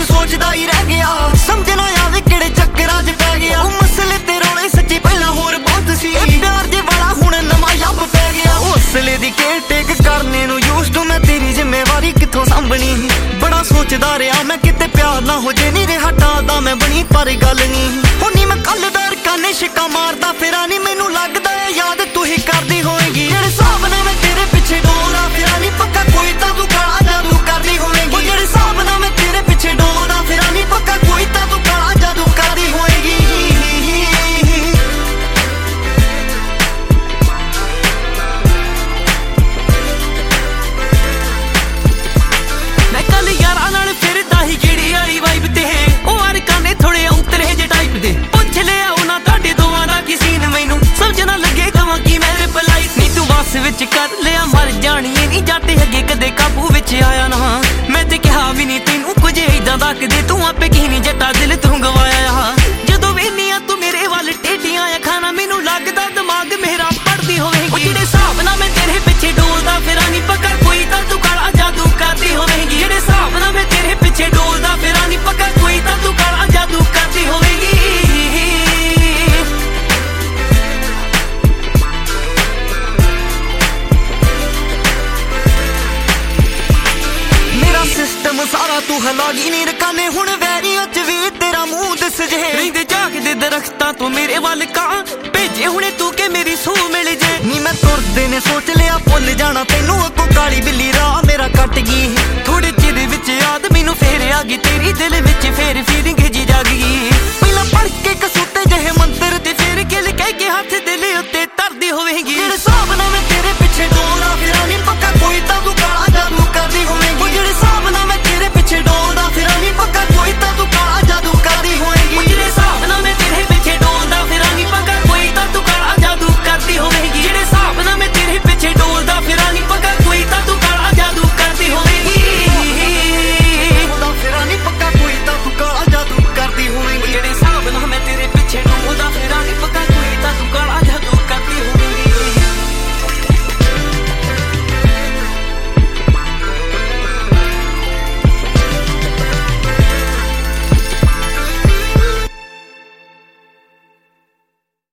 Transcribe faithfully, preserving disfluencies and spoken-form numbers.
सोचदा ही रह गया, समझ ना आवे किहड़े चक्करां च पै गया। ओ मसले ते रोले सच्ची पहला होर बहुत सी, प्यार दे वाला हुण नवां लब पै गया। हौसले दी केयर टेक करने नूं यूज्ड मैं तेरी जिम्मेवारी कित्थों सांभनी। बड़ा सोचदा रहा मैं किते प्यार ना हो जे नी रहा टादा मैं बनी पर गल नी हुणी। मैं कल दा रकाने शिका मारदा फिरा नी, मैनू लगदा है याद तू ही करदी होएगी। जेड़े हिसाब नाल मैं तेरे पिछे डोलदा फिरा नी, पक्का कोई तां तू काला जादू करदी होएगी। जेड़े हिसाब नाल मैं तेरे पिछे डोलदा फिरा नी, पक्का कोई तां तू काला जादू करदी होएगी। मैं कल यारां नाल फिरदा ही किहड़ी आई वाइब ते, ओ हर काने थोड़े उतरे जे टाइप दे। पुछ लिया उन्हां तुहाडे दोवां दा की सीन, मैनू समझ ना लगे कवां की मैं रिप्लाई। नी तू बस विच कर लिया मर जानी ऐ नी जट अगे कदे काबू विच आया ना। मैं ते कहा भी नी तैनू कुछ इदां तकदे, तू आपे की नी जट्टा दिल तू गवाया। जदों वेखनी आ तू मेरे वल टेढ़ियां अखां नाल, मैनू लगदा दिमाग मेरा पढ़दी होवेगी। जेड़े हिसाब नाल मैं तेरे पिछे डोलदा फिरां नी, पक्का कोई तां तू काला जादू करदी होवेगी। जेड़े हिसाब नाल मैं तेरे पिछे डोलदा फिरां नी, पक्का कोई तां तू काला जादू करदी होवेगी। मेरा सिस्टम सारा तू हलागी नी रकाने, हुण वैरियां च वी तेरा मुंह दिस जे। रहिंदे झाकदे दरख्तां तो मेरे वल कां, भेजे हुणे तू के मेरी सूह मिल जे। नी मैं तुरदे ने सोच लिया भुल जाना तैनू, अगों काली बिल्ली राह मेरा कट गई। थोड़े चिर विच याद मैनू फेर आ गई तेरी, दिल विच फेर फीलिंग जी जाग गई। पहला पढ़ के कसूते जहे मंत्र ते फिर गिल कह के हथ दिल उत्ते धरदी होवेगी।